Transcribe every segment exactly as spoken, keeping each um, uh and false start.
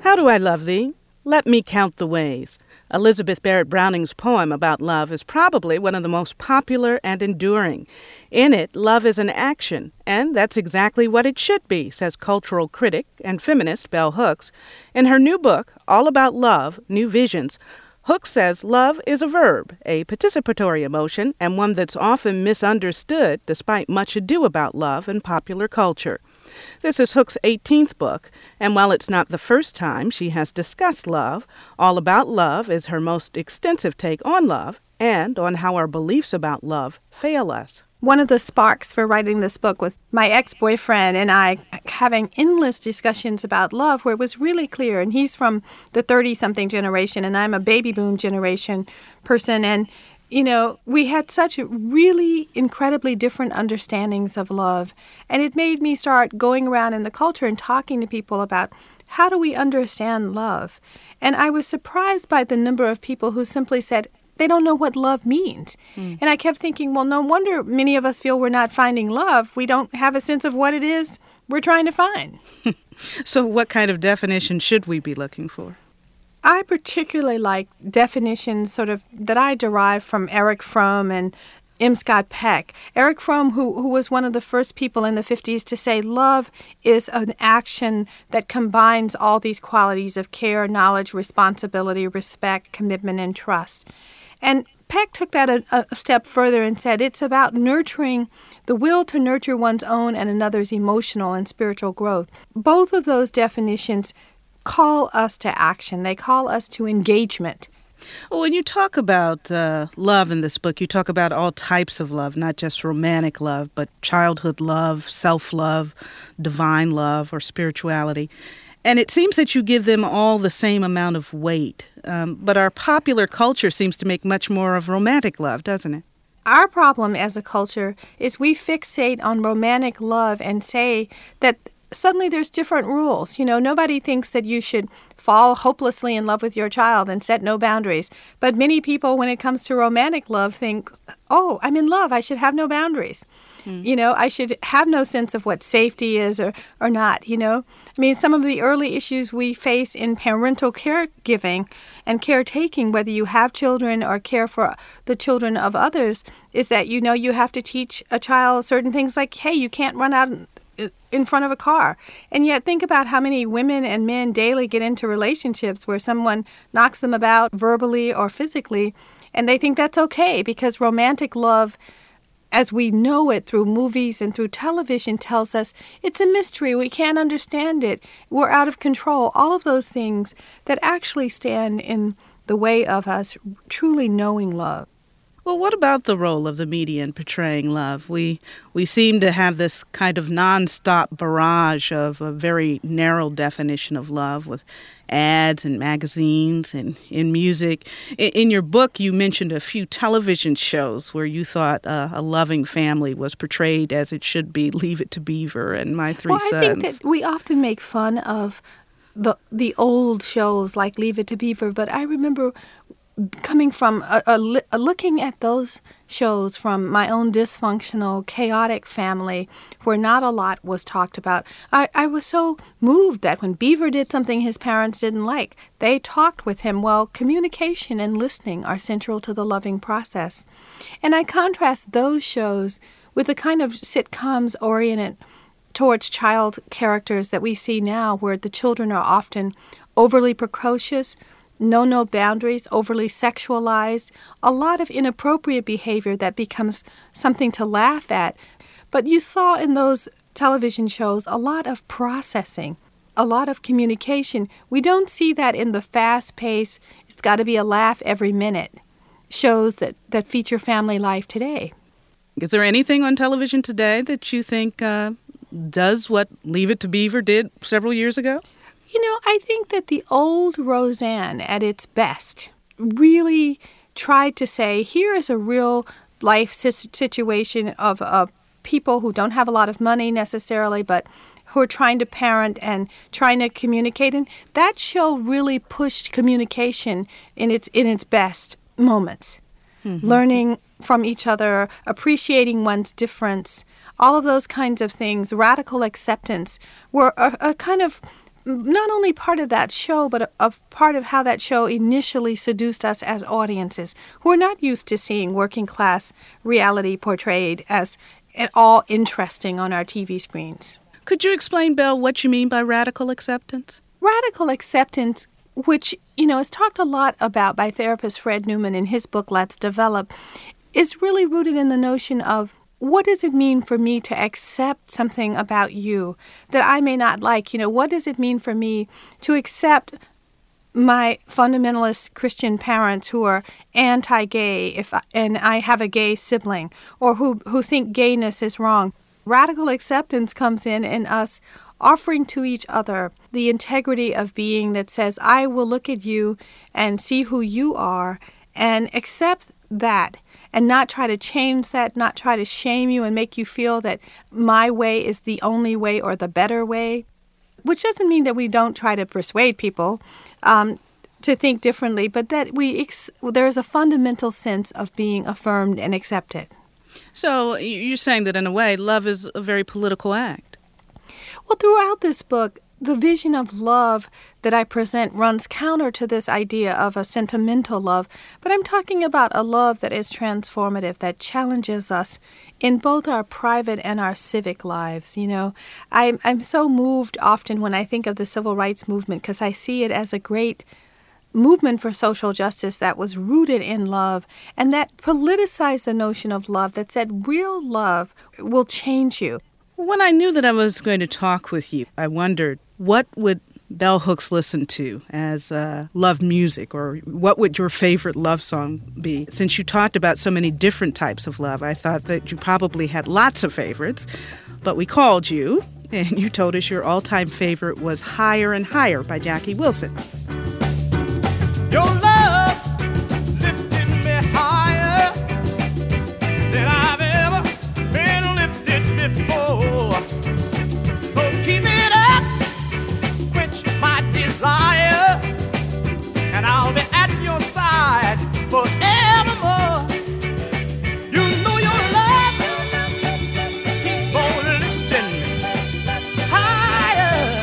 How do I love thee? Let me count the ways. Elizabeth Barrett Browning's poem about love is probably one of the most popular and enduring. In it, love is an action, and that's exactly what it should be, says cultural critic and feminist Bell Hooks. In her new book, All About Love, New Visions, Hooks says love is a verb, a participatory emotion, and one that's often misunderstood despite much ado about love in popular culture. This is Hooks' eighteenth book, and while it's not the first time she has discussed love, All About Love is her most extensive take on love and on how our beliefs about love fail us. One of the sparks for writing this book was my ex-boyfriend and I having endless discussions about love where it was really clear, and he's from the thirty-something generation, and I'm a baby boom generation person, and you know, we had such really incredibly different understandings of love. And it made me start going around in the culture and talking to people about how do we understand love. And I was surprised by the number of people who simply said they don't know what love means. Mm. And I kept thinking, well, no wonder many of us feel we're not finding love. We don't have a sense of what it is we're trying to find. So what kind of definition should we be looking for? I particularly like definitions sort of that I derive from Erich Fromm and M. Scott Peck. Erich Fromm, who, who was one of the first people in the fifties to say love is an action that combines all these qualities of care, knowledge, responsibility, respect, commitment, and trust. And Peck took that a, a step further and said it's about nurturing the will to nurture one's own and another's emotional and spiritual growth. Both of those definitions call us to action. They call us to engagement. Well, when you talk about uh, love in this book, you talk about all types of love, not just romantic love, but childhood love, self-love, divine love, or spirituality. And it seems that you give them all the same amount of weight. Um, but our popular culture seems to make much more of romantic love, doesn't it? Our problem as a culture is we fixate on romantic love and say that suddenly there's different rules. You know, nobody thinks that you should fall hopelessly in love with your child and set no boundaries. But many people, when it comes to romantic love, think, oh, I'm in love. I should have no boundaries. Mm. You know, I should have no sense of what safety is or, or not, you know. I mean, some of the early issues we face in parental caregiving and caretaking, whether you have children or care for the children of others, is that, you know, you have to teach a child certain things like, hey, you can't run out in front of a car. And yet think about how many women and men daily get into relationships where someone knocks them about verbally or physically, and they think that's okay because romantic love, as we know it through movies and through television, tells us it's a mystery. We can't understand it. We're out of control. All of those things that actually stand in the way of us truly knowing love. Well, what about the role of the media in portraying love? We we seem to have this kind of nonstop barrage of a very narrow definition of love with ads and magazines and in music. In, in your book, you mentioned a few television shows where you thought uh, a loving family was portrayed as it should be. Leave It to Beaver and My Three well, Sons. Well, I think that we often make fun of the the old shows like Leave It to Beaver, but I remember coming from a, a, a looking at those shows from my own dysfunctional, chaotic family where not a lot was talked about, I, I was so moved that when Beaver did something his parents didn't like, they talked with him. Well, communication and listening are central to the loving process. And I contrast those shows with the kind of sitcoms oriented towards child characters that we see now where the children are often overly precocious, no no boundaries, overly sexualized, a lot of inappropriate behavior that becomes something to laugh at. But you saw in those television shows a lot of processing, a lot of communication. We don't see that in the fast-paced, it's got to be a laugh every minute shows that, that feature family life today. Is there anything on television today that you think uh, does what Leave It to Beaver did several years ago? You know, I think that the old Roseanne at its best really tried to say, here is a real life situation of uh, people who don't have a lot of money necessarily, but who are trying to parent and trying to communicate. And that show really pushed communication in its in its best moments. Mm-hmm. Learning from each other, appreciating one's difference, all of those kinds of things, radical acceptance were a, a kind of not only part of that show, but a, a part of how that show initially seduced us as audiences who are not used to seeing working class reality portrayed as at all interesting on our T V screens. Could you explain, Belle, what you mean by radical acceptance? Radical acceptance, which, you know, is talked a lot about by therapist Fred Newman in his book, Let's Develop, is really rooted in the notion of what does it mean for me to accept something about you that I may not like? You know, what does it mean for me to accept my fundamentalist Christian parents who are anti-gay if I, and I have a gay sibling, or who, who think gayness is wrong? Radical acceptance comes in in us offering to each other the integrity of being that says, I will look at you and see who you are and accept that, and not try to change that, not try to shame you and make you feel that my way is the only way or the better way, which doesn't mean that we don't try to persuade people um, to think differently, but that we ex- there is a fundamental sense of being affirmed and accepted. So you're saying that in a way, love is a very political act. Well, throughout this book, the vision of love that I present runs counter to this idea of a sentimental love, but I'm talking about a love that is transformative, that challenges us in both our private and our civic lives. You know, I'm, I'm so moved often when I think of the civil rights movement because I see it as a great movement for social justice that was rooted in love and that politicized the notion of love, that said real love will change you. When I knew that I was going to talk with you, I wondered, what would Bell Hooks listen to as uh, love music, or what would your favorite love song be? Since you talked about so many different types of love, I thought that you probably had lots of favorites, but we called you, and you told us your all-time favorite was Higher and Higher by Jackie Wilson. Your love lifted me higher than I've ever been lifted before. So keep it up, quench my desire, and I'll be at your side forevermore. You know your love keep on lifting me higher,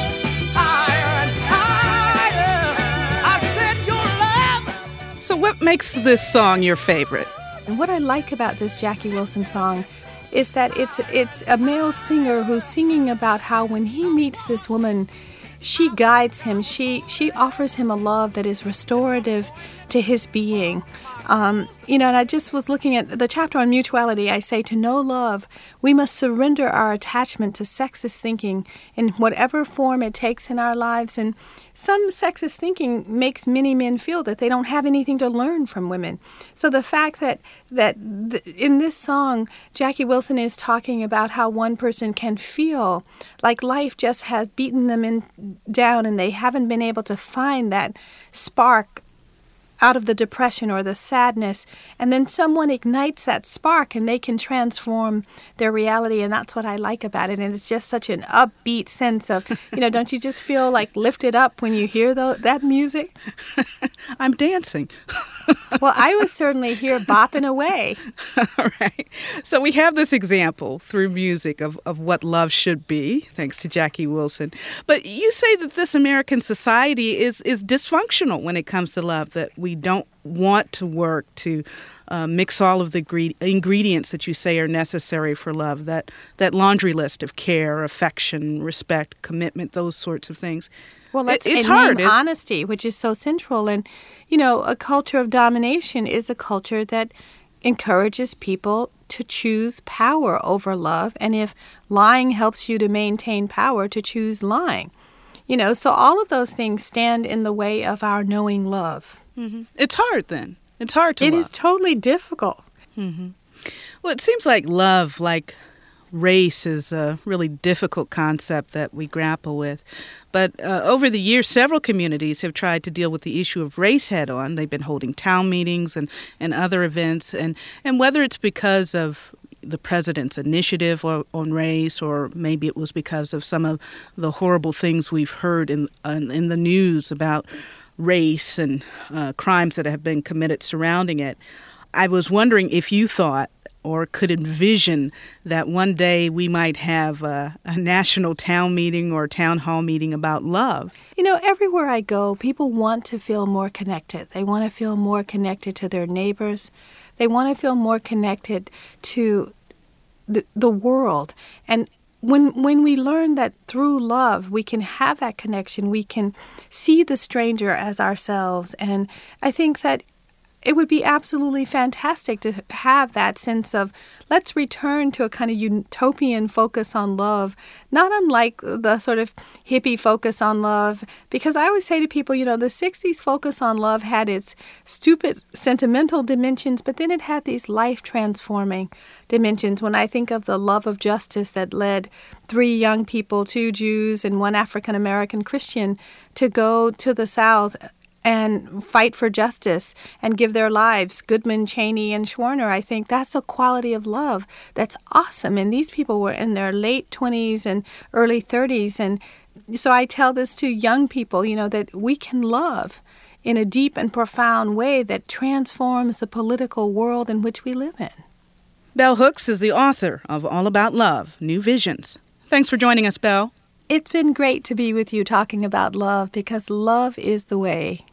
higher and higher. I said your love. So what makes this song your favorite? And what I like about this Jackie Wilson song is that it's it's a male singer who's singing about how when he meets this woman, she guides him. She she offers him a love that is restorative to his being. Um, you know, and I just was looking at the chapter on mutuality. I say, to know love, we must surrender our attachment to sexist thinking in whatever form it takes in our lives. And some sexist thinking makes many men feel that they don't have anything to learn from women. So the fact that that th- in this song, Jackie Wilson is talking about how one person can feel like life just has beaten them in, down, and they haven't been able to find that spark out of the depression or the sadness, and then someone ignites that spark and they can transform their reality, and that's what I like about it. And it's just such an upbeat sense of, you know, don't you just feel like lifted up when you hear the, that music? I'm dancing. Well, I was certainly here bopping away. All right. So we have this example through music of, of what love should be, thanks to Jackie Wilson. But you say that this American society is, is dysfunctional when it comes to love, that we don't want to work to uh, mix all of the gre- ingredients that you say are necessary for love, that, that laundry list of care, affection, respect, commitment, those sorts of things. Well, let's it, it's and hard. Name honesty, which is so central. And, you know, a culture of domination is a culture that encourages people to choose power over love. And if lying helps you to maintain power, to choose lying. You know, so all of those things stand in the way of our knowing love. Mm-hmm. It's hard then. It's hard to It love. is totally difficult. Mm-hmm. Well, it seems like love, like race, is a really difficult concept that we grapple with. But uh, over the years, several communities have tried to deal with the issue of race head-on. They've been holding town meetings and, and other events. And, and whether it's because of the president's initiative or, on race, or maybe it was because of some of the horrible things we've heard in, in, in the news about race and uh, crimes that have been committed surrounding it, I was wondering if you thought or could envision that one day we might have a, a national town meeting or town hall meeting about love? You know, everywhere I go, people want to feel more connected. They want to feel more connected to their neighbors. They want to feel more connected to the, the world. And when when we learn that through love we can have that connection, we can see the stranger as ourselves. And I think that it would be absolutely fantastic to have that sense of, let's return to a kind of utopian focus on love, not unlike the sort of hippie focus on love. Because I always say to people, you know, the sixties focus on love had its stupid sentimental dimensions, but then it had these life-transforming dimensions. When I think of the love of justice that led three young people, two Jews and one African-American Christian, to go to the South and fight for justice and give their lives, Goodman, Cheney, and Schwerner, I think that's a quality of love that's awesome. And these people were in their late twenties and early thirties. And so I tell this to young people, you know, that we can love in a deep and profound way that transforms the political world in which we live in. Bell Hooks is the author of All About Love, New Visions. Thanks for joining us, Bell. It's been great to be with you talking about love, because love is the way.